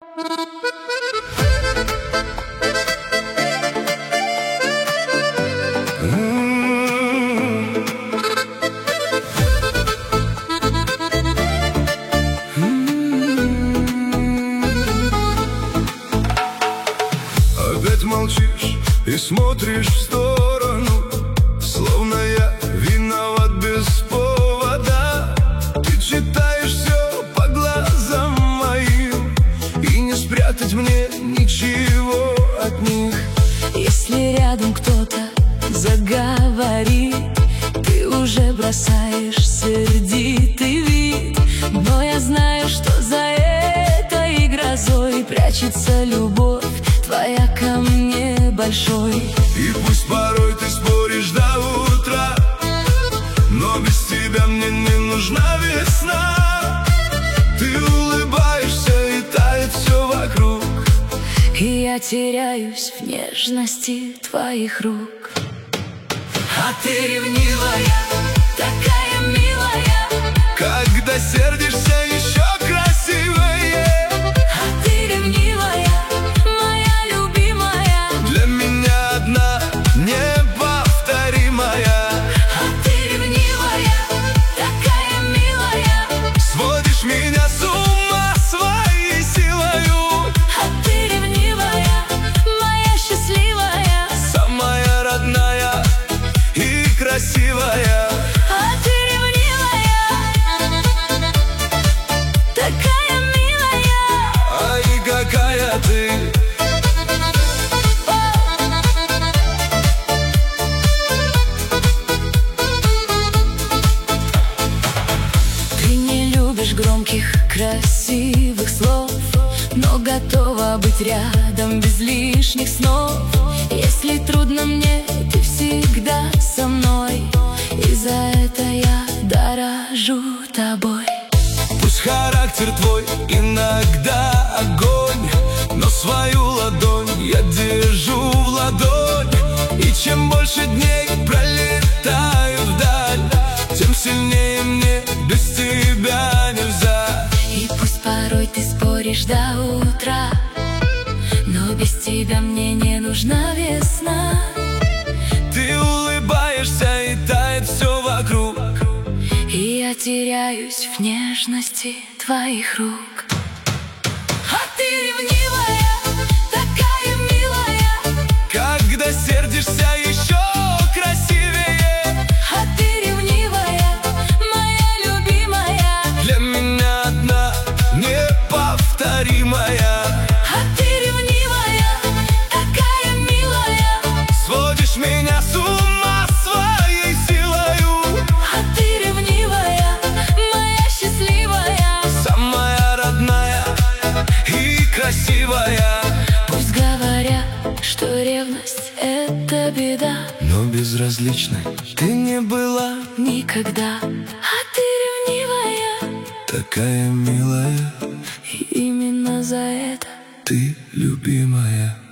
Опять молчишь и смотришь в сторону, словно я виноват без повода. Ты читаешь все по глазам моим, и не спрятать мне ничего от них. Если рядом кто-то заговорит, ты уже бросаешь сердитый вид. Но я знаю, что за этой грозой прячется любовь твоя ко мне большой. И пусть порой ты споришь до утра, но без тебя мне не нужна весна. Ты улыбаешься, и тает все вокруг, и я теряюсь в нежности твоих рук. А ты ревнивая, такая милая, когда сердишься, еще красивее. А ты ревнивая, моя любимая, Для меня одна неповторимая. а ты ревнивая, такая милая, Сводишь меня с ума своей силою. а ты ревнивая, моя счастливая, Самая родная и красивая. а ты ревнивая, такая милая. Ай, какая ты! Ты не любишь громких, красивых слов, но готова быть рядом без лишних снов. Если трудно мне, ты всегда со мной, и за это я дорожу тобой. Пусть характер твой иногда огонь, но свою ладонь я держу в ладонь. И чем больше дней пролетаю вдаль, тем сильнее мне без тебя нельзя. И пусть порой ты споришь до утра, но без тебя мне не нужна весна. Ты улыбаешься, и тает все вокруг, И я теряюсь в нежности твоих рук. А ты ревнивая, такая милая, когда сердишься, еще красивее. а ты ревнивая, моя любимая, Для меня одна неповторимая. а ты ревнивая, такая милая, Сводишь меня с ума своей силою. а ты ревнивая, моя счастливая, Самая родная и красивая. Пусть говорят, что ревность — это беда, Но безразличной ты не была, никогда. А ты ревнивая, такая милая, и именно за это ты любимая.